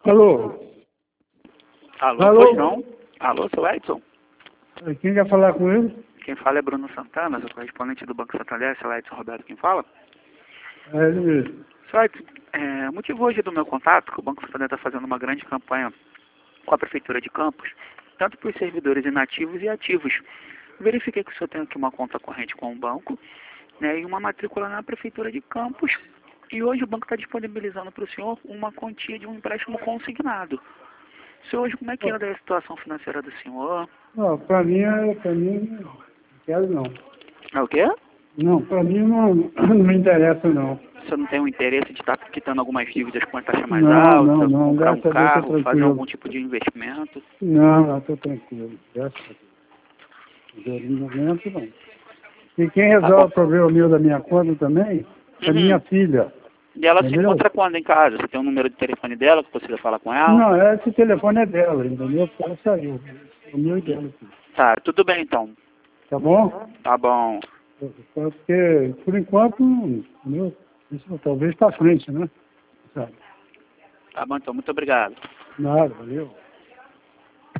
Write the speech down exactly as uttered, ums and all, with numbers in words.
Alô? Alô, Alô? pois não? Alô, seu Edson? Quem quer falar com ele? Quem fala é Bruno Santana, sou correspondente do Banco Santander, seu Edson Roberto quem fala? É ele mesmo. Seu Edson, é, o motivo hoje do meu contato, que o Banco Santander está fazendo uma grande campanha com a Prefeitura de Campos, tanto para os servidores inativos e ativos. Verifiquei que o senhor tem aqui uma conta corrente com o banco, né, e uma matrícula na Prefeitura de Campos, e hoje o banco está disponibilizando para o senhor uma quantia de um empréstimo consignado. Senhor, hoje como é que anda a situação financeira do senhor? Não, para mim, é- pra mim, não quero não. É o quê? Não, para mim não, não me interessa não. O senhor não tem o interesse de estar quitando algumas dívidas com a taxa mais Não, alta, não, não, comprar um graças a Deus carro, estou fazer tranquilo. algum tipo de investimento? Não, não, estou tranquilo, graças a Deus. Agora, no momento, não. E quem Tá resolve bom. o problema meu da minha conta também é Uhum. minha filha. E ela se Entendeu? encontra quando em casa? Você tem um número de telefone dela que você vai falar com ela? Não, esse telefone é dela, entendeu? Porque ela saiu. O meu e dela aqui. Tá, tudo bem então. Tá bom? Tá bom. Porque, por enquanto, entendeu? Isso talvez para frente, né? Sabe? Tá bom então, muito obrigado. Nada, valeu.